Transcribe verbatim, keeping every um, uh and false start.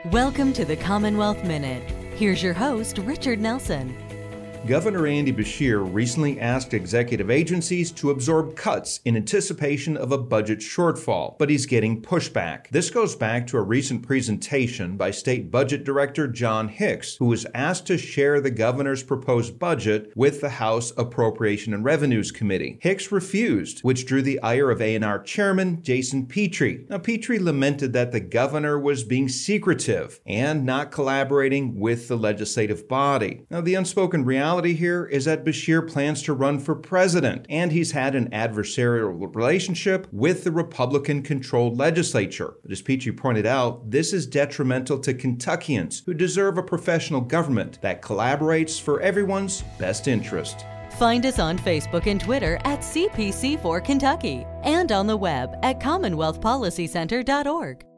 Welcome to the Commonwealth Minute. Here's your host, Richard Nelson. Governor Andy Beshear recently asked executive agencies to absorb cuts in anticipation of a budget shortfall, but he's getting pushback. This goes back to a recent presentation by State Budget Director John Hicks, who was asked to share the governor's proposed budget with the House Appropriation and Revenues Committee. Hicks refused, which drew the ire of A and R Chairman Jason Petrie. Now, Petrie lamented that the governor was being secretive and not collaborating with the legislative body. Now, the unspoken reality here is that Beshear plans to run for president, and he's had an adversarial relationship with the Republican-controlled legislature. But as Petrie pointed out, this is detrimental to Kentuckians who deserve a professional government that collaborates for everyone's best interest. Find us on Facebook and Twitter at C P C four Kentucky and on the web at commonwealth policy center dot org.